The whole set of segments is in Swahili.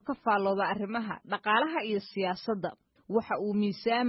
ka faalooda arrimaha dhaqaalaha iyo siyaasadda waxa uu miisaan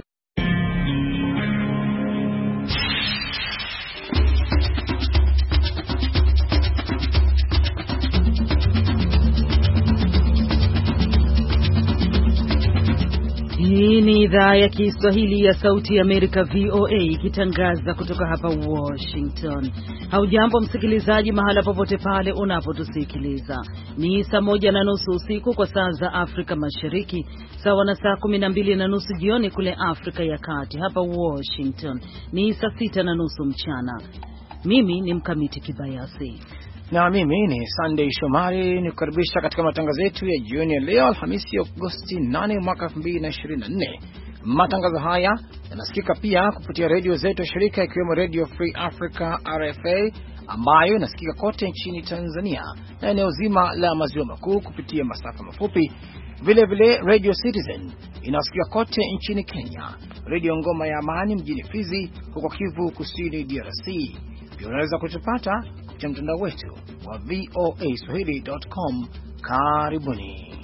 Hii ni idhaa ya Kiswahili ya Sauti ya Amerika VOA ikitangaza kutoka hapa Washington. Haujambo msikilizaji mahala popote pale unapotusikiliza. Ni saa 1:30 usiku kwa saa za Afrika Mashariki, sawa na saa 12:30 jioni kule Afrika ya Kati. Hapa Washington ni saa 6:30 mchana. Mimi ni Mkamiti Kibayasi. Na mimi ni Sunday Shomari, nikukaribisha katika matangazo yetu ya jioni ya leo Alhamisi Agosti 8 mwaka 2024. Matangazo haya yanasikika pia kupitia redio zetu shirika ikiwemo Radio Free Africa RFA ambayo inasikika kote nchini Tanzania na eneo zima la maziwa makuu kupitia masafa mafupi. Vile vile Radio Citizen inasikika kote nchini Kenya, Radio Ngoma ya Amani mjini Fizi huko Kivu Kusini DRC. Pia unaweza kutupata kupitia mtandao wetu wa voaswahili.com. Karibuni.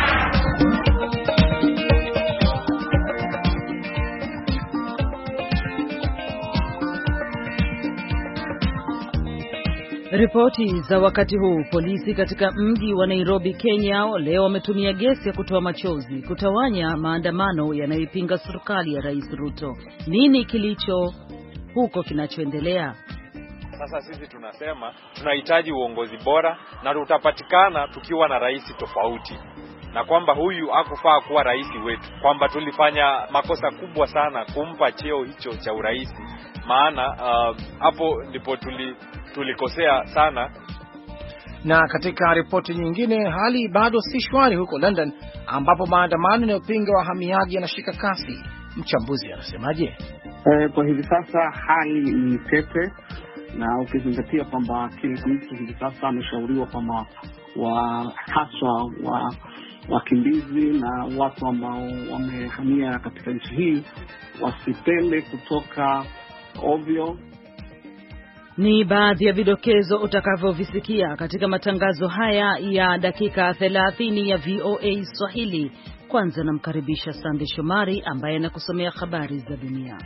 Ripoti za wakati huu. Polisi katika mji wa Nairobi, Kenya leo wametumia gesi ya kutoa machozi kutawanya maandamano yanayopinga serikali ya Rais Ruto. Nini kilicho huko kinachoendelea? Sasa sisi tunasema tunahitaji uongozi bora na utapatikana tukiwa na rais tofauti, na kwamba huyu hakufaa kuwa rais wetu, kwamba tulifanya makosa kubwa sana kumpa cheo hicho cha urais, maana hapo ndipo tulikosea sana. Na katika ripoti nyingine, hali bado si shwari huko London ambapo maandamano yanayopinga wahamiaji yanashika kasi. Mchambuzi anasemaje? Kwa hivi sasa hali ni tete, na ukizingatia kwamba kila mtu hivi sasa ameshauriwa kwamba haswa wakimbizi na watu ambao wamehamia katika nchi hii wasipende kutoka ovyo. Ni baadhi ya vidokezo utakavyovisikia katika matangazo haya ya dakika 30 ya VOA Swahili. Kwanza namkaribisha Sande Shomari ambaye anakusomea habari za dunia.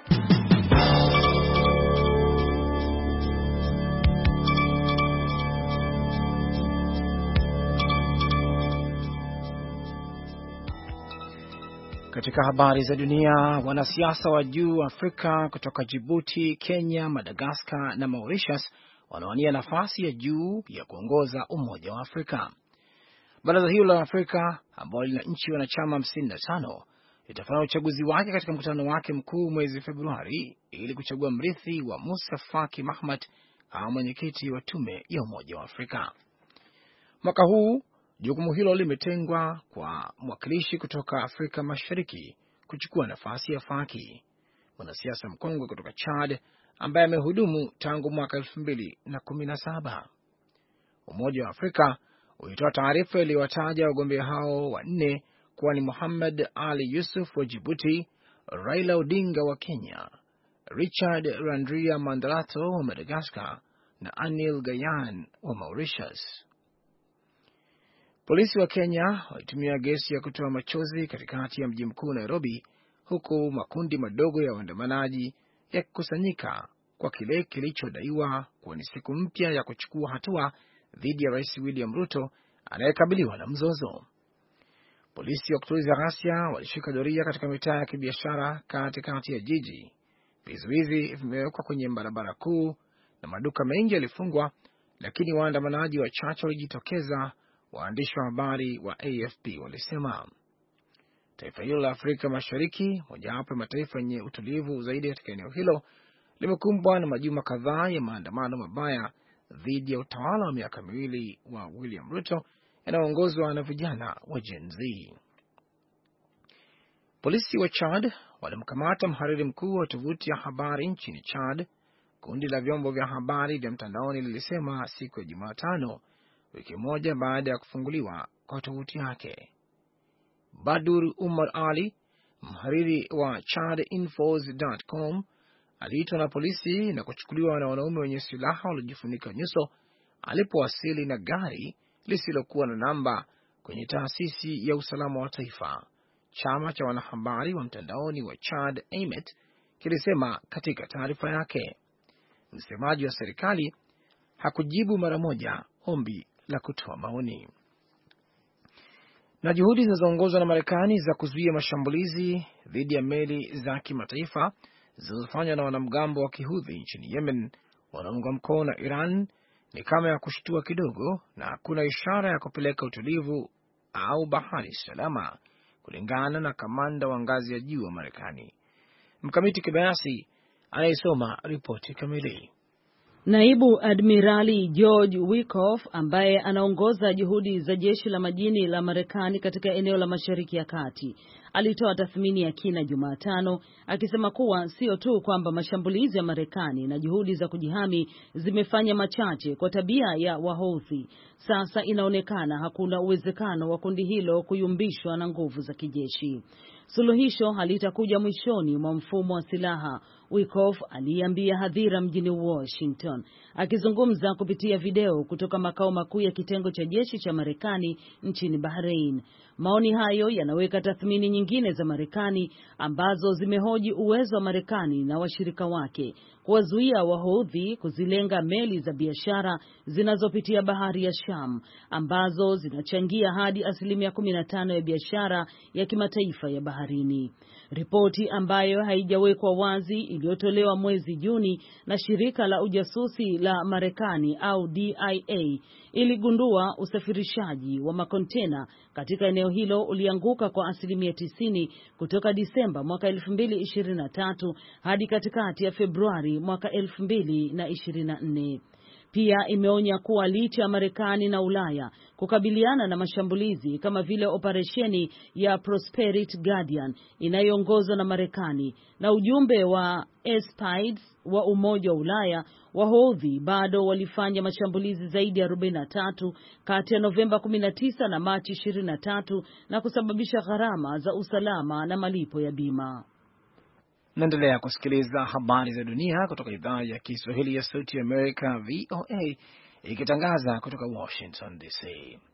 Katika habari za dunia, wanasiasa wa juu Afrika kutoka Djibouti, Kenya, Madagascar na Mauritius wanawania nafasi ya juu ya kuongoza Umoja wa Afrika. Baraza hilo la Afrika ambalo lina nchi wanachama 55 litafanya uchaguzi wake katika mkutano wake mkuu mwezi Februari ili kuchagua mrithi wa Musa Faki Mahamat kama mwenyekiti wa tume ya Umoja wa Afrika. Mwaka huu jukumu hilo limetengwa kwa mwakilishi kutoka Afrika Mashariki kuchukua nafasi ya Faki, mwanasiasa mkongwe kutoka Chad ambaye amehudumu tangu mwaka 2017. Umoja wa Afrika ulitoa taarifa iliyowataja wagombea hao wanne kuwa ni Mohamed Ali Yusuf wa Djibouti, Raila Odinga wa Kenya, Richard Randria Mandalato wa Madagascar na Anil Gayan wa Mauritius. Polisi wa Kenya walitumia gesi ya kutoa machozi katikati ya mji mkuu Nairobi, huku makundi madogo ya waandamanaji yakikusanyika kwa kile kilichodaiwa kuwa ni siku mpya ya kuchukua hatua dhidi ya Rais William Ruto anayekabiliwa na mzozo. Polisi wa kutuliza ghasia walishika doria katika mitaa ya kibiashara katikati ya jiji. Vizuizi vimewekwa kwenye barabara kuu na maduka mengi yalifungwa, lakini waandamanaji wachache walijitokeza. Waandishi wa habari wa AFP walisema taifa hilo la Afrika Mashariki, mojawapo ya mataifa yenye utulivu zaidi katika eneo hilo, limekumbwa na majuma kadhaa ya maandamano mabaya dhidi ya utawala wa miaka miwili wa William Ruto yanayoongozwa na vijana wa Gen Z. Polisi wa Chad walimkamata mhariri mkuu wa tovuti ya habari nchini Chad, kundi la vyombo vya habari vya mtandaoni lilisema siku ya Jumatano, wiki moja baada ya kufunguliwa kwa tovuti yake. Badur Umar Ali, mhariri wa chadinfos.com, aliitwa na polisi na kuchukuliwa na wanaume wenye silaha waliojifunika nyuso alipowasili na gari lisilokuwa na namba kwenye taasisi ya usalama wa taifa, chama cha wanahabari wa mtandaoni wa Chad AMET kilisema katika taarifa yake. Msemaji wa serikali hakujibu mara moja ombi la kutoa maoni. Na juhudi zinazoongozwa na Marekani za kuzuia mashambulizi dhidi ya meli za kimataifa zilizofanywa na wanamgambo wa Kihudhi nchini Yemen wanaunga mkono na Iran ni kama ya kushtua kidogo, na hakuna ishara ya kupeleka utulivu au bahari salama, kulingana na kamanda wa ngazi ya juu wa Marekani. Mkamiti Kibayasi anayesoma ripoti kamili. Naibu Admirali George Wickoff ambaye anaongoza juhudi za jeshi la majini la Marekani katika eneo la Mashariki ya Kati alitoa tathmini ya kina Jumatano akisema kuwa sio tu kwamba mashambulizi ya Marekani na juhudi za kujihami zimefanya machache kwa tabia ya Wahouthi, sasa inaonekana hakuna uwezekano wa kundi hilo kuyumbishwa na nguvu za kijeshi. Suluhisho halitakuja mwishoni mwa mfumo wa silaha, Wickoff aliambia hadhira mjini Washington, akizungumza kupitia video kutoka makao makuu ya kitengo cha jeshi cha Marekani nchini Bahrain. Maoni hayo yanaweka tathmini nyingine za Marekani ambazo zimehoji uwezo wa Marekani na washirika wake kuwazuia Wahouthi kuzilenga meli za biashara zinazopitia bahari ya Sham ambazo zinachangia hadi 15% ya biashara ya kimataifa ya baharini. Ripoti ambayo haijawekwa wazi iliyotolewa mwezi Juni na shirika la ujasusi la Marekani au DIA iligundua usafirishaji wa makontena katika eneo hilo ulianguka kwa 90% kutoka Disemba mwaka 2023 hadi katikati ya Februari mwaka 2024. Pia imeonya kuwa licha ya Marekani na Ulaya kukabiliana na mashambulizi kama vile operesheni ya Prosperity Guardian inayoongozwa na Marekani na ujumbe wa Spies wa Umoja wa Ulaya, Wahouthi bado walifanya mashambulizi zaidi ya 43 kati ya Novemba 19 na Machi 23 na kusababisha gharama za usalama na malipo ya bima. Naendelea kusikiliza habari za dunia kutoka idhaa ya Kiswahili ya Sauti ya Amerika VOA ikitangaza kutoka Washington DC.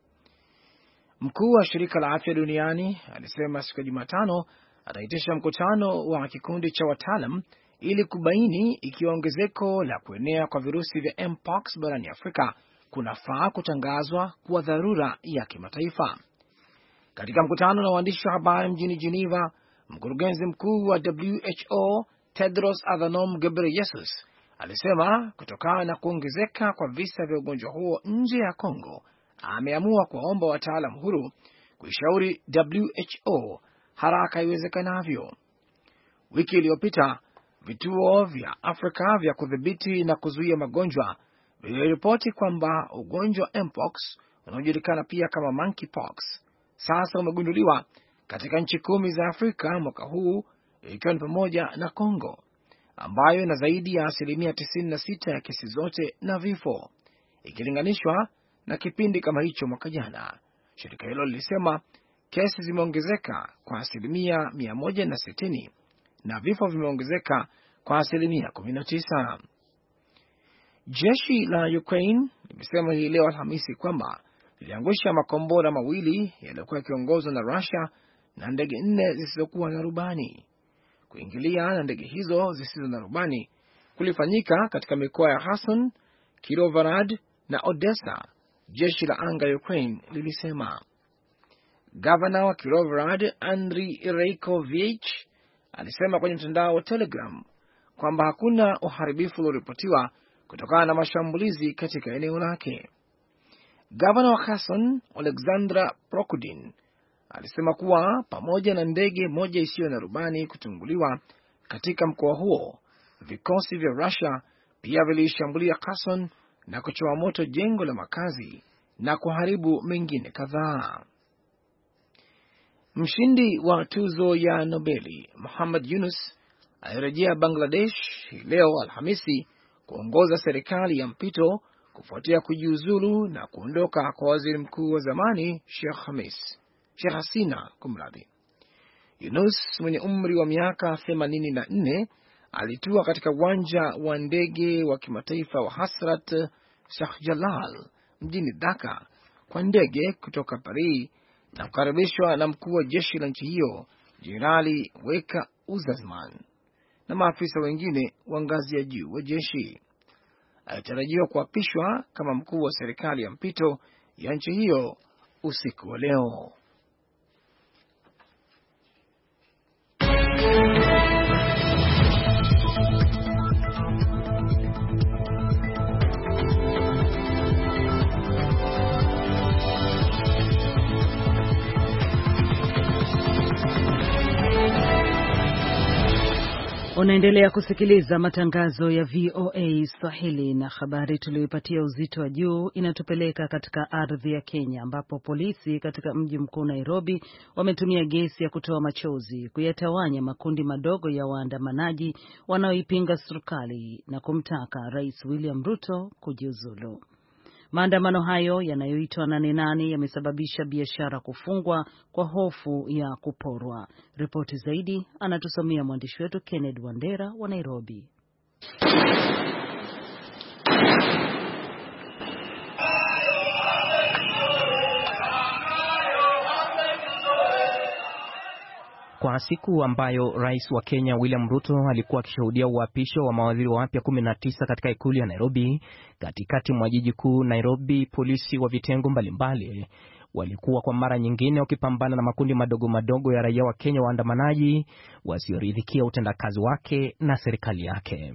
Mkuu wa shirika la afya duniani alisema siku ya Jumatano ataitisha mkutano wa kikundi cha wataalam ili kubaini ikiwa ongezeko la kuenea kwa virusi vya Mpox barani Afrika kunafaa kutangazwa kuwa dharura ya kimataifa. Katika mkutano na waandishi wa habari mjini Geneva, mkurugenzi mkuu wa WHO Tedros Adhanom Ghebreyesus alisema kutokana na kuongezeka kwa visa vya ugonjwa huo nje ya Kongo, ameamua kuwaomba wataalam huru kuishauri WHO haraka iwezekanavyo. Wiki iliyopita, vituo vya Afrika vya kudhibiti na kuzuia magonjwa viliripoti kwamba ugonjwa Mpox unaojulikana pia kama monkeypox sasa umegunduliwa katika nchi 10 za Afrika mwaka huu, ikiwa ni pamoja na Kongo ambayo ina zaidi ya 96% ya kesi zote na vifo ikilinganishwa na kipindi kama hicho mwaka jana. Shirika hilo lilisema kesi zimeongezeka kwa 160% na vifo vimeongezeka kwa 19%. Jeshi la Ukraine limesema hii leo Alhamisi kwamba liliangusha makombora mawili yaliyokuwa yakiongozwa na Russia na ndege 4 zisizokuwa na rubani. Kuingilia na ndege hizo zisizo na rubani kulifanyika katika mikoa ya Kherson, Kirovarad na Odessa, jeshi la anga ya Ukraine lilisema. Gavana wa Kirovarad Andriy Reikovich alisema kwenye mtandao wa Telegram kwamba hakuna uharibifu ulioripotiwa kutokana na mashambulizi katika eneo lake. Gavana wa Kherson Alexandra Prokudin alisema kuwa pamoja na ndege moja isiyo na rubani kutunguliwa katika mkoa huo, vikosi vya Russia pia vilishambulia Kherson na kuchoma moto jengo la makazi na kuharibu mengine kadhaa. Mshindi wa tuzo ya Nobeli Muhammad Yunus alirejea Bangladesh leo Alhamisi kuongoza serikali ya mpito kufuatia kujiuzulu na kuondoka kwa waziri mkuu wa zamani Sheikh Hasina kumradhi. Yunus mwenye umri wa miaka 84 alitua katika uwanja wa ndege wa kimataifa wa Hasrat Shah Jalal mjini Dhaka kwa ndege kutoka Paris na kukaribishwa na mkuu wa jeshi la nchi hiyo Jenerali Weka Uzazman na maafisa wengine wa ngazi ya juu wa jeshi. Alitarajiwa kuapishwa kama mkuu wa serikali ya mpito ya nchi hiyo usiku wa leo. Unaendelea kusikiliza matangazo ya VOA Swahili, na habari tuliyoipatia uzito wa juu inatupeleka katika ardhi ya Kenya ambapo polisi katika mji mkuu Nairobi wametumia gesi ya kutoa machozi kuyatawanya makundi madogo ya waandamanaji wanaoipinga serikali na kumtaka Rais William Ruto kujiuzulu. Maandamano hayo yanayoitwa 8-8 yamesababisha biashara kufungwa kwa hofu ya kuporwa. Ripoti zaidi anatusomea mwandishi wetu Kenneth Wandera wa Nairobi. Kwa siku ambayo Rais wa Kenya William Ruto alikuwa akishuhudia uapisho wa mawaziri wapya 19 katika ikulu ya Nairobi, katikati mwa jiji kuu Nairobi, polisi wa vitengo mbalimbali walikuwa kwa mara nyingine wakipambana na makundi madogo madogo ya raia wa Kenya waandamanaji wasioridhikia utendakazi wake na serikali yake.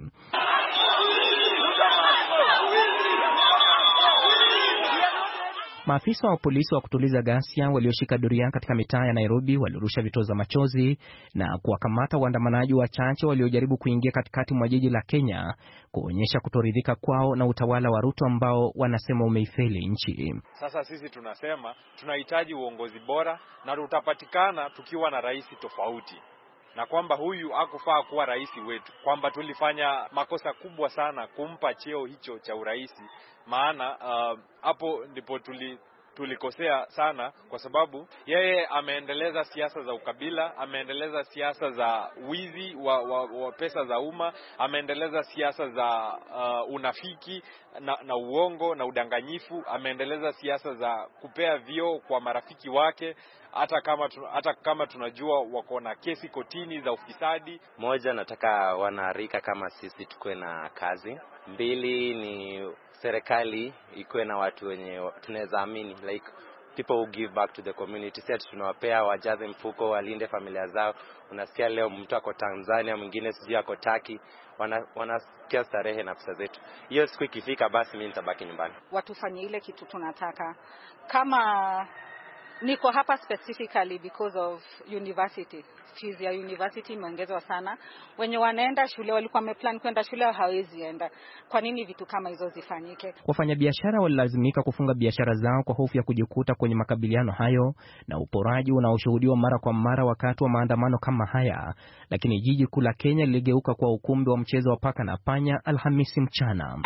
Maafisa wa polisi wa kutuliza ghasia walioshika doria katika mitaa ya Nairobi walirusha vitoza machozi na kuwakamata waandamanaji wachache waliojaribu kuingia katikati mwa jiji la Kenya kuonyesha kutoridhika kwao na utawala wa Ruto ambao wanasema umeifeli nchi. Sasa sisi tunasema tunahitaji uongozi bora na utapatikana tukiwa na rais tofauti, na kwamba huyu hakufaa kuwa rais wetu, kwamba tulifanya makosa kubwa sana kumpa cheo hicho cha urais. Maana hapo ndipo tulikosea sana, kwa sababu yeye ameendeleza siasa za ukabila, ameendeleza siasa za wizi wa pesa za umma, ameendeleza siasa za unafiki na uongo na udanganyifu, ameendeleza siasa za kupea vio kwa marafiki wake hata kama tunajua wako na kesi kotini za ufisadi. Moja, nataka wanarika kama sisi tukue na kazi. 2 ni serikali ikuwe na watu wenye tunaweza amini, like people who give back to the community. Sisi tunawapea wajaze mfuko, walinde familia zao. Unasikia leo mtu ako Tanzania, mwingine sijui ako Turkey, wanasikia starehe na pesa zetu. Hiyo siku ikifika, basi mimi nitabaki nyumbani. Watufanye ile kitu tunataka. Kama niko hapa specifically because of university. Fees ya university imeongezwa sana. Wenye wanaenda shule walikuwa wameplan kwenda shule hawezi enda. Kwa nini vitu kama hizo zifanyike? Wafanyabiashara walilazimika kufunga biashara zao kwa hofu ya kujikuta kwenye makabiliano hayo na uporaji unaoshuhudiwa mara kwa mara wakati wa maandamano kama haya. Lakini jiji kuu la Kenya liligeuka kwa ukumbi wa mchezo wa paka na panya Alhamisi mchana.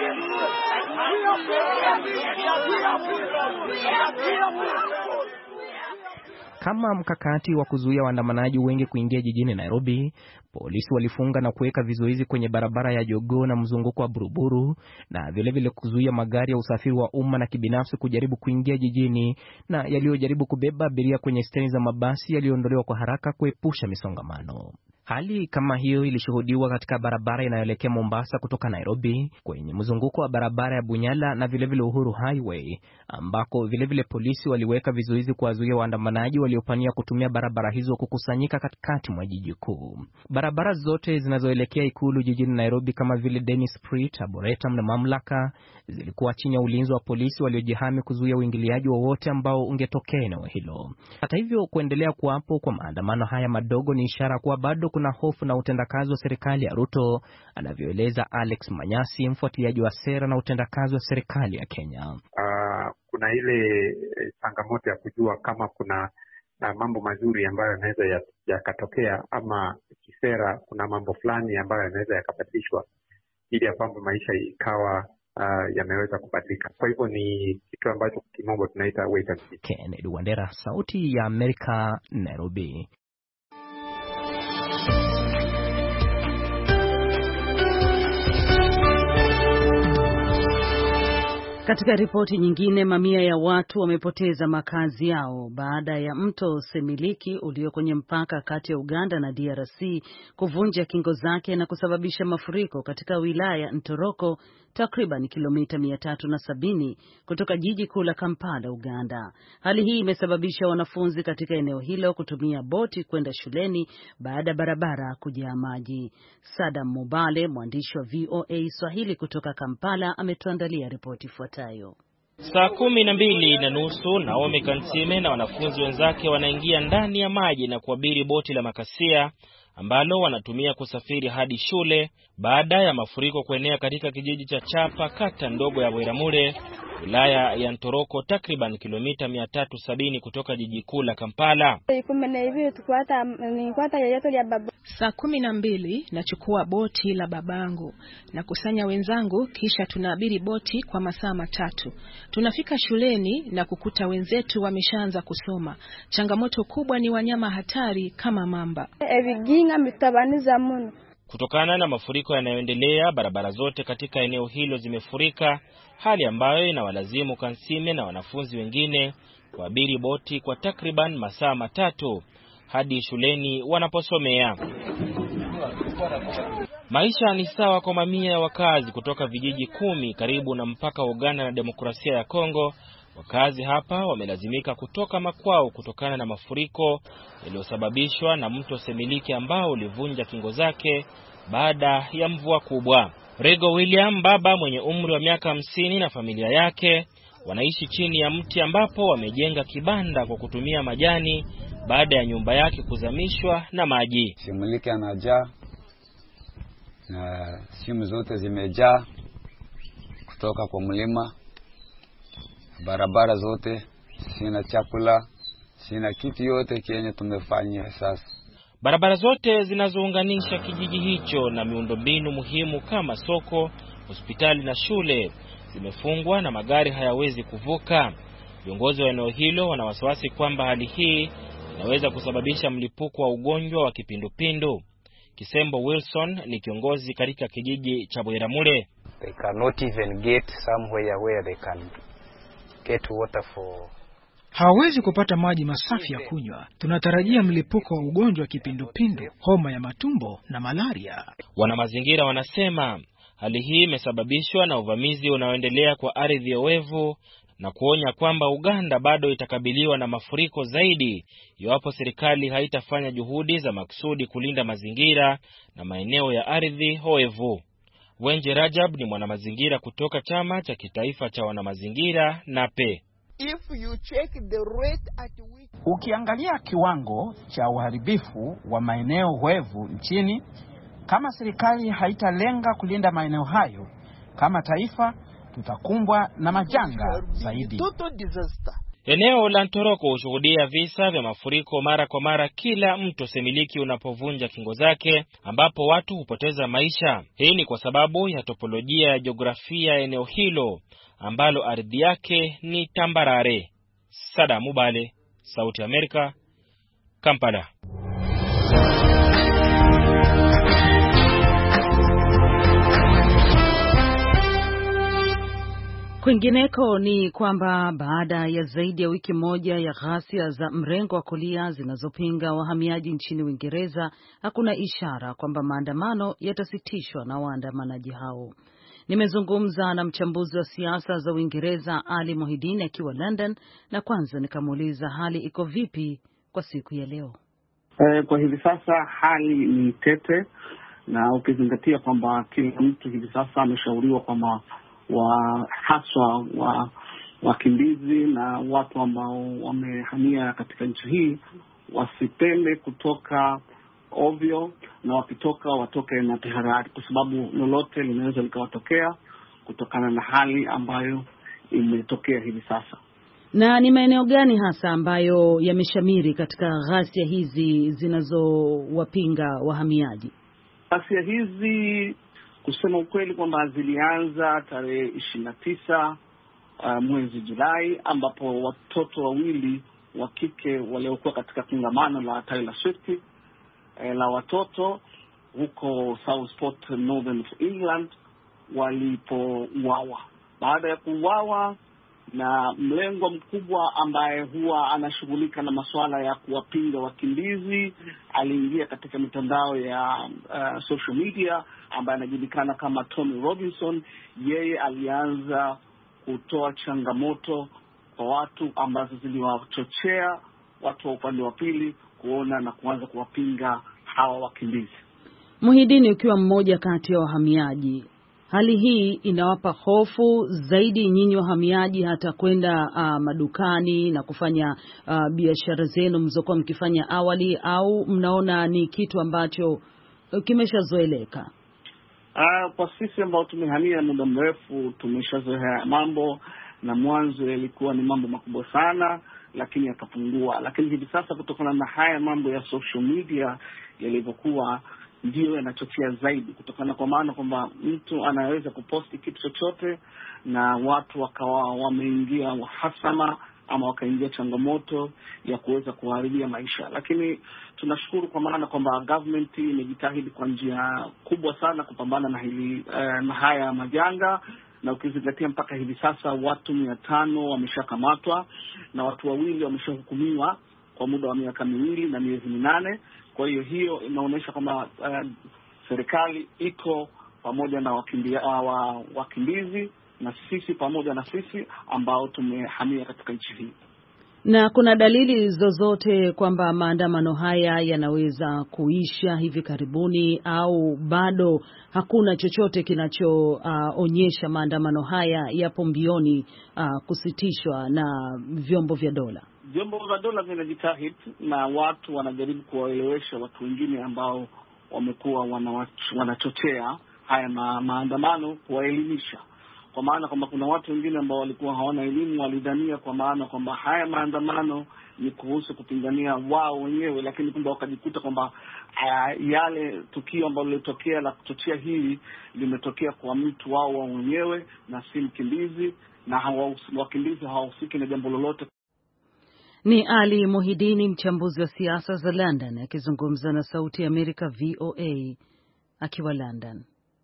Kama mkakati wa kuzuia waandamanaji wengi kuingia jijini Nairobi, polisi walifunga na kuweka vizuizi kwenye barabara ya Jogoo na mzunguko wa Buruburu, na vilevile kuzuia magari ya usafiri wa umma na kibinafsi kujaribu kuingia jijini, na yaliyojaribu kubeba abiria kwenye steni za mabasi yaliondolewa kwa haraka kuepusha misongamano. Hali kama hiyo ilishuhudiwa katika barabara inayoelekea Mombasa kutoka Nairobi, kwenye mzunguko wa barabara ya Bunyala na vilevile Uhuru Highway, ambako vilevile polisi waliweka vizuizi kuwazuia waandamanaji waliopania kutumia barabara hizo kukusanyika katikati mwa jiji kuu. Barabara zote zinazoelekea ikulu jijini Nairobi kama vile Dennis Street, Arboretum na Mamlaka zilikuwa chini ya ulinzi wa polisi waliojihami kuzuia uingiliaji wowote ambao ungetokea eneo hilo. Hata hivyo, kuendelea kuwapo kwa maandamano haya madogo ni ishara kuwa bado kuna hofu na utendakazi wa serikali ya Ruto, anavyoeleza Alex Manyasi, mfuatiliaji wa sera na utendakazi wa serikali ya Kenya. Kuna ile changamoto ya kujua kama kuna mambo mazuri ambayo yanaweza yakatokea, ama kisera kuna mambo fulani ambayo yanaweza yakabadilishwa ili ya kwamba maisha ikawa yameweza kubadilika. Kwa hivyo ni kitu ambacho kimombo tunaita wait and see. Kennedy Wandera, Sauti ya Amerika, Nairobi. Katika ripoti nyingine, mamia ya watu wamepoteza makazi yao baada ya mto Semiliki ulio kwenye mpaka kati ya Uganda na DRC kuvunja kingo zake na kusababisha mafuriko katika wilaya Ntoroko, takriban kilomita 370 kutoka jiji kuu la Kampala, Uganda. Hali hii imesababisha wanafunzi katika eneo hilo kutumia boti kwenda shuleni baada ya barabara kujaa maji. Sadam Mubale, mwandishi wa VOA Swahili kutoka Kampala, ametuandalia ripoti ifuatayo. Saa 12:30 Naomi Kansime na wanafunzi wenzake wanaingia ndani ya maji na kuabiri boti la makasia ambalo wanatumia kusafiri hadi shule baada ya mafuriko kuenea katika kijiji cha Chapa, kata ndogo ya Bweramure, wilaya ya Ntoroko, takriban kilomita 370 kutoka jiji kuu la Kampala. Saa 12 nachukua boti la babangu na kusanya wenzangu, kisha tunaabiri boti kwa masaa 3. Tunafika shuleni na kukuta wenzetu wameshaanza kusoma. Changamoto kubwa ni wanyama hatari kama mamba. Kutokana na mafuriko yanayoendelea, barabara zote katika eneo hilo zimefurika, hali ambayo inawalazimu Kansime na wanafunzi wengine kuabiri boti kwa takriban masaa 3 hadi shuleni wanaposomea. Maisha ni sawa kwa mamia ya wakazi kutoka vijiji 10 karibu na mpaka wa Uganda na Demokrasia ya Kongo. Wakazi hapa wamelazimika kutoka makwao kutokana na mafuriko yaliyosababishwa na mto Semiliki ambao ulivunja kingo zake baada ya mvua kubwa. Rego William, baba mwenye umri wa miaka 50 na familia yake, wanaishi chini ya mti ambapo wamejenga kibanda kwa kutumia majani baada ya nyumba yake kuzamishwa na maji. Semiliki anajaa na simu zote zimejaa kutoka kwa mlima. Barabara zote, sina chakula, sina kitu yote kenye tumefanya sasa. Barabara zote zinazounganisha kijiji hicho na miundombinu muhimu kama soko, hospitali na shule zimefungwa na magari hayawezi kuvuka. Viongozi wa eneo hilo wana wasiwasi kwamba hali hii inaweza kusababisha mlipuko wa ugonjwa wa kipindupindu. Kisembo Wilson ni kiongozi katika kijiji cha Bweramure. They cannot even get somewhere where they can get water for. Hawawezi kupata maji masafi ya kunywa. Tunatarajia mlipuko wa ugonjwa wa kipindupindu, homa ya matumbo na malaria. Wana mazingira wanasema hali hii imesababishwa na uvamizi unaoendelea kwa ardhi oevu na kuonya kwamba Uganda bado itakabiliwa na mafuriko zaidi iwapo serikali haitafanya juhudi za maksudi kulinda mazingira na maeneo ya ardhi oevu. Wenje Rajab ni mwanamazingira kutoka chama cha kitaifa cha wanamazingira NAPE. Ukiangalia kiwango cha uharibifu wa maeneo oevu nchini, kama serikali haitalenga kulinda maeneo hayo, kama taifa tutakumbwa na majanga zaidi. Eneo la Ntoroko hushuhudia visa vya mafuriko mara kwa mara kila mto Semiliki unapovunja kingo zake, ambapo watu hupoteza maisha. Hii ni kwa sababu ya topolojia ya jiografia ya eneo hilo ambalo ardhi yake ni tambarare. Sadam Mubale, Sauti Amerika, Kampala. Kwingineko ni kwamba baada ya zaidi ya wiki moja ya ghasia za mrengo wa kulia zinazopinga wahamiaji nchini Uingereza, hakuna ishara kwamba maandamano yatasitishwa na waandamanaji hao. Nimezungumza na mchambuzi wa siasa za Uingereza Ali Mohidini akiwa London, na kwanza nikamuuliza hali iko vipi kwa siku ya leo. Kwa hivi sasa hali ni tete, na ukizingatia kwamba kila mtu hivi sasa ameshauriwa kwamba haswa wakimbizi na watu ambao wamehamia katika nchi hii wasipende kutoka ovyo, na wakitoka watoke na tahadhari, kwa sababu lolote linaweza likawatokea kutokana na hali ambayo imetokea hivi sasa. Na ni maeneo gani hasa ambayo yameshamiri katika ghasia hizi zinazowapinga wahamiaji? Ghasia hizi kusema ukweli kwamba zilianza tarehe 29 mwezi Julai, ambapo watoto wawili wa kike waliokuwa katika kongamano la Taylor Swift la watoto huko Southport, Northern England, walipouawa. baada ya kuuawa na mlengo mkubwa ambaye huwa anashughulika na masuala ya kuwapinga wakimbizi. Aliingia katika mitandao ya social media ambaye anajulikana kama Tommy Robinson. Yeye alianza kutoa changamoto kwa watu ambazo ziliwachochea watu wa upande wa pili kuona na kuanza kuwapinga hawa wakimbizi. Muhidini, ukiwa mmoja kati ya wahamiaji, hali hii inawapa hofu zaidi nyinyi wahamiaji hata kwenda madukani na kufanya biashara zenu mlizokuwa mkifanya awali, au mnaona ni kitu ambacho kimeshazoeleka? Kwa sisi ambao tumehamia muda mrefu tumeshazoea mambo, na mwanzo yalikuwa ni mambo makubwa sana lakini yakapungua. Lakini hivi sasa kutokana na haya mambo ya social media yalivyokuwa, ndio yanachochea zaidi, kutokana kwa maana kwamba mtu anaweza kuposti kitu chochote na watu wakawa wameingia uhasama ama wakaingia changamoto ya kuweza kuharibia maisha. Lakini tunashukuru kwa maana kwamba government imejitahidi kwa njia kubwa sana kupambana na hili na haya majanga, na ukizingatia mpaka hivi sasa watu 500 wameshakamatwa na watu 2 wameshahukumiwa kwa muda wa miaka 2 na miezi 8. Kwa hiyo inaonyesha kwamba serikali iko pamoja na wakimbizi na sisi pamoja na sisi ambao tumehamia katika nchi hii. Na kuna dalili zozote kwamba maandamano haya yanaweza kuisha hivi karibuni, au bado hakuna chochote kinachoonyesha maandamano haya yapo mbioni kusitishwa na vyombo vya dola? Vyombo vya dola vinajitahidi na watu wanajaribu kuwaelewesha watu wengine ambao wamekuwa wanachochea haya maandamano, kuwaelimisha. Kwa maana kwamba kuna watu wengine ambao walikuwa hawana elimu, walidhania kwa maana kwamba haya maandamano ni kuhusu kupingania wao wenyewe, lakini kumbe wakajikuta kwamba yale tukio ambalo lilitokea la kuchochea hili limetokea kwa mtu wao wenyewe na si mkimbizi, na wakimbizi hawahusiki na jambo lolote. Ni Ali Muhidini, mchambuzi wa siasa za London, akizungumza na Sauti ya Amerika VOA akiwa London.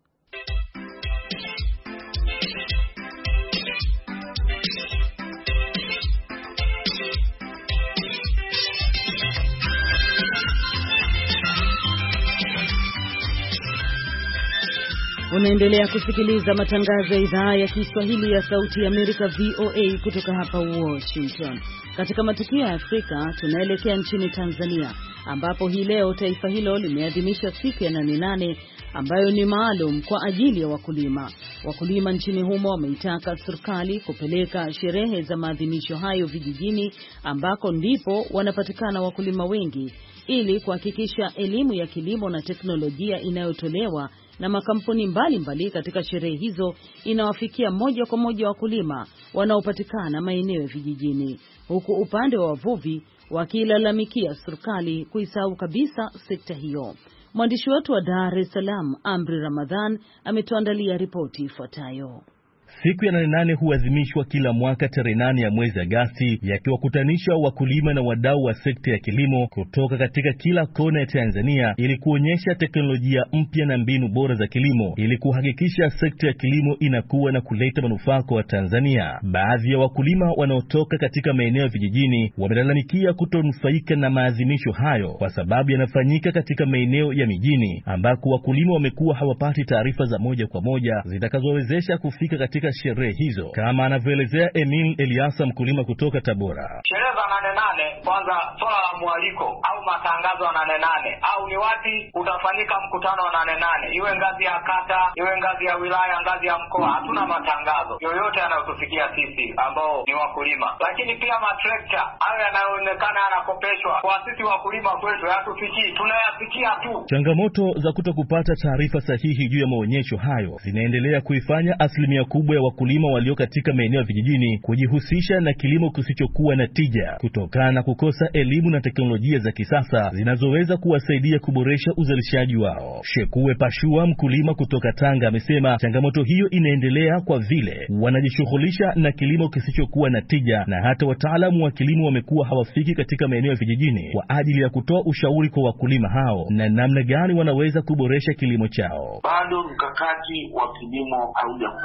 Unaendelea kusikiliza matangazo ya idhaa ya Kiswahili ya Sauti ya Amerika VOA kutoka hapa Washington. Katika matukio ya Afrika tunaelekea nchini Tanzania, ambapo hii leo taifa hilo limeadhimisha siku ya 8/8 ambayo ni maalum kwa ajili ya wakulima. Wakulima nchini humo wameitaka serikali kupeleka sherehe za maadhimisho hayo vijijini, ambako ndipo wanapatikana wakulima wengi, ili kuhakikisha elimu ya kilimo na teknolojia inayotolewa na makampuni mbalimbali katika sherehe hizo inawafikia moja kwa moja wakulima wanaopatikana maeneo ya vijijini, huku upande wa wavuvi wakilalamikia serikali kuisahau kabisa sekta hiyo. Mwandishi wetu wa Dar es Salaam, Amri Ramadhan, ametuandalia ripoti ifuatayo. Siku ya 8/8 huadhimishwa kila mwaka tarehe 8 ya mwezi Agosti, yakiwakutanisha wakulima na wadau wa sekta ya kilimo kutoka katika kila kona ya Tanzania ili kuonyesha teknolojia mpya na mbinu bora za kilimo ili kuhakikisha sekta ya kilimo inakuwa na kuleta manufaa kwa Tanzania. Baadhi ya wakulima wanaotoka katika maeneo ya vijijini wamelalamikia kutonufaika na maadhimisho hayo kwa sababu yanafanyika katika maeneo ya mijini, ambako wakulima wamekuwa hawapati taarifa za moja kwa moja zitakazowezesha kufika katika sherehe hizo, kama anavyoelezea Emil Eliasa, mkulima kutoka Tabora. Sherehe za 8/8, kwanza swala la mwaliko au matangazo ya 8/8, au ni wapi utafanyika mkutano wa 8/8, iwe ngazi ya kata, iwe ngazi ya wilaya, ngazi ya mkoa. Hatuna matangazo yoyote yanayotufikia sisi ambao ni wakulima. Lakini pia matrekta hayo yanayoonekana yanakopeshwa kwa sisi wakulima kwetu hayatufikii, tunayasikia tu. Changamoto za kutokupata taarifa sahihi juu ya maonyesho hayo zinaendelea kuifanya asilimia kubwa ya wakulima walio katika maeneo ya vijijini kujihusisha na kilimo kisichokuwa na tija kutokana na kukosa elimu na teknolojia za kisasa zinazoweza kuwasaidia kuboresha uzalishaji wao. Shekue Pashua, mkulima kutoka Tanga, amesema changamoto hiyo inaendelea kwa vile wanajishughulisha na kilimo kisichokuwa na tija, na hata wataalamu wa kilimo wamekuwa hawafiki katika maeneo ya vijijini kwa ajili ya kutoa ushauri kwa wakulima hao na namna gani wanaweza kuboresha kilimo chao. Bado mkakati wa kilimo haujakuwa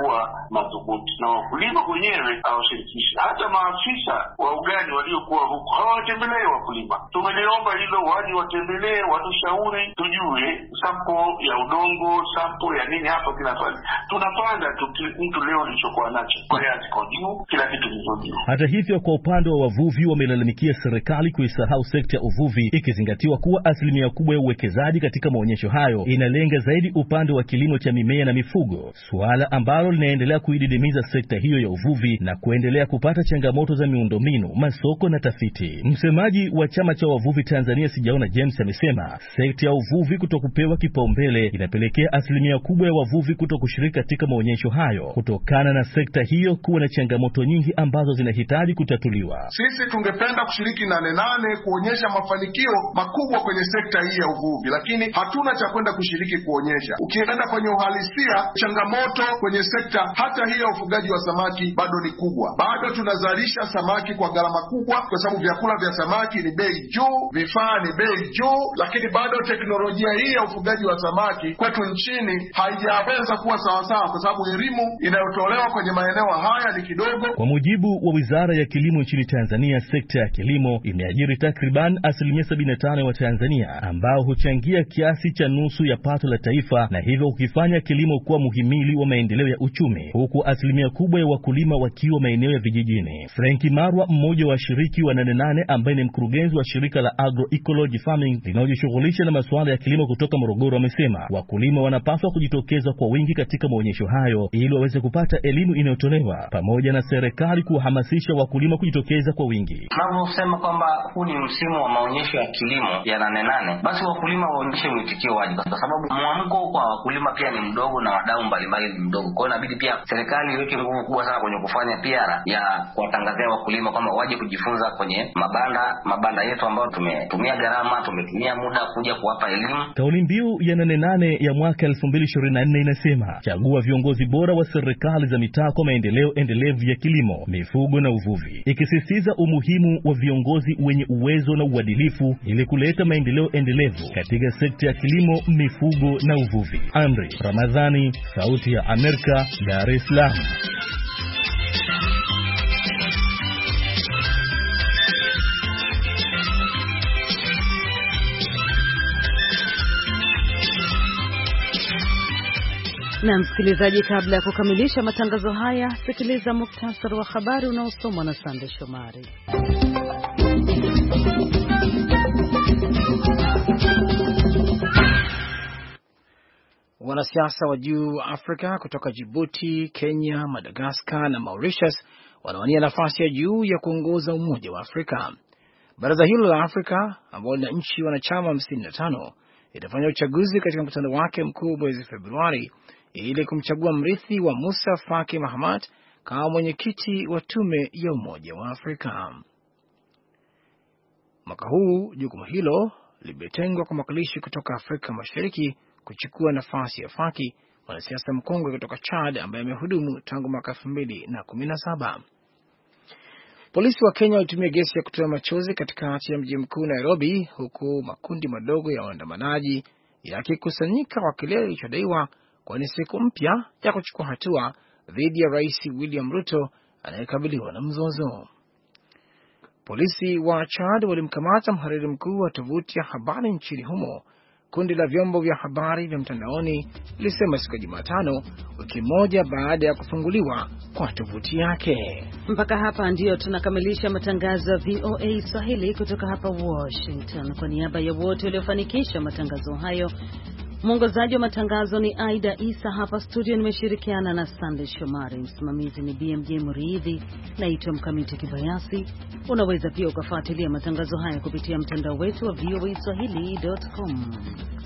madhubuti, na wakulima wenyewe hawashirikishi. Hata maafisa wa ugani waliokuwa huko hawatembelei wakulima. Tumeliomba hilo, waje watembelee, watushauri, tujue sampo ya udongo, sampo ya nini hapa kinafanya. Tunapanda mtu leo lichokuwa nacho kwa yazi kwa juu, kila kitu kizuri. Hata hivyo, kwa upande wa wavuvi wamelalamikia serikali kuisahau sekta ya uvuvi, ikizingatiwa kuwa asilimia kubwa ya uwekezaji katika maonyesho hayo inalenga zaidi upande wa kilimo cha mimea na mifugo, suala ambalo linaendelea kuididimiza sekta hiyo ya uvuvi na kuendelea kupata changamoto za miundombinu, masoko na tafiti. Msemaji wa chama cha wavuvi Tanzania Sijaona James amesema sekta ya uvuvi kutokupewa kipaumbele inapelekea asilimia kubwa ya wavuvi kutokushiriki katika maonyesho hayo kutokana na sekta hiyo kuwa na changamoto nyingi ambazo zinahitaji kutatuliwa. Sisi tungependa kushiriki Nane kuonyesha mafanikio makubwa kwenye sekta hii ya uvuvi, lakini hatuna cha kwenda kushiriki kuonyesha. Ukienda kwenye uhalisia, changamoto kwenye sekta hata hii ya ufugaji wa samaki bado ni kubwa. Bado tunazalisha samaki kwa gharama kubwa kwa sababu vyakula vya samaki ni bei juu, vifaa ni bei juu, lakini bado teknolojia hii ya ufugaji wa samaki kwetu nchini haijaweza kuwa sawasawa kwa sababu elimu inayotolewa kwenye maeneo haya ni kidogo. Kwa mujibu wa Wizara ya Kilimo nchini Tanzania, sekta ya kilimo imeajiri takriban 75% wa Tanzania ambao huchangia kiasi cha nusu ya pato la taifa na hivyo kukifanya kilimo kuwa muhimili wa maendeleo ya uchumi, huku asilimia kubwa ya wakulima wakiwa maeneo ya vijijini. Franki Marwa, mmoja wa washiriki wa Nane ambaye ni mkurugenzi wa shirika la Agroecology Farming linalojishughulisha na masuala ya kilimo kutoka Morogoro, amesema wakulima wanapaswa kujitokeza kwa wingi katika maonyesho hayo ili waweze kupata elimu inayotolewa pamoja na serikali kuhamasisha wakulima kujitokeza kwa wingi. Tunaposema kwamba huu ni msimu wa maonyesho ya kilimo ya Nane, basi wakulima waonyeshe mwitikio waje, kwa sababu mwamko kwa wakulima pia ni mdogo na wadau mbalimbali ni mdogo. Kwa hiyo inabidi pia serikali iweke nguvu kubwa sana kwenye kufanya PR ya kuwatangazia wakulima kwamba waje kujifunza kwenye mabanda yetu ambayo tumetumia gharama, tumetumia muda kuja kuwapa elimu. Kauli mbiu ya Nane ya mwaka 2024 inasema chagua viongozi bora wa serikali za mitaa kwa maendeleo endelevu ya kilimo, mifugo na uvuvi, ikisisitiza umuhimu wa viongozi wenye uwezo na uadilifu ili kuleta maendeleo endelevu katika sekta ya kilimo, mifugo na uvuvi. Amri Ramadhani, Sauti ya Amerika, Dar es Salaam. Na msikilizaji, kabla ya kukamilisha matangazo haya, sikiliza muktasari wa habari unaosomwa na Sande Shomari. Wanasiasa wa juu wa Afrika kutoka Djibouti, Kenya, Madagascar na Mauritius wanawania nafasi ya juu ya kuongoza Umoja wa Afrika. Baraza hilo la Afrika ambalo lina nchi wanachama 55 itafanya uchaguzi katika mkutano wake mkuu mwezi Februari ili kumchagua mrithi wa Musa Faki Mahamat kama mwenyekiti wa tume ya Umoja wa Afrika. Mwaka huu jukumu hilo limetengwa kwa mwakilishi kutoka Afrika Mashariki kuchukua nafasi ya Faki, mwanasiasa mkongwe kutoka Chad ambaye amehudumu tangu mwaka 2017. Polisi wa Kenya walitumia gesi ya kutoa machozi katikati ya mji mkuu Nairobi, huku makundi madogo ya waandamanaji yakikusanyika kwa kile kilichodaiwa kwa ni siku mpya ya kuchukua hatua dhidi ya Rais William Ruto anayekabiliwa na mzozo. Polisi wa Chad walimkamata mhariri mkuu wa tovuti ya habari nchini humo, kundi la vyombo vya habari vya mtandaoni lilisema siku ya Jumatano, wiki moja baada ya kufunguliwa kwa tovuti yake. Mpaka hapa ndio tunakamilisha matangazo ya VOA Swahili kutoka hapa Washington. Kwa niaba ya wote waliofanikisha matangazo hayo, mwongozaji wa matangazo ni Aida Isa, hapa studio nimeshirikiana na Sande Shomari, msimamizi ni BMJ Muridhi, naitwa Mkamiti Kibayasi. Unaweza pia ukafuatilia matangazo haya kupitia mtandao wetu wa voaswahili.com.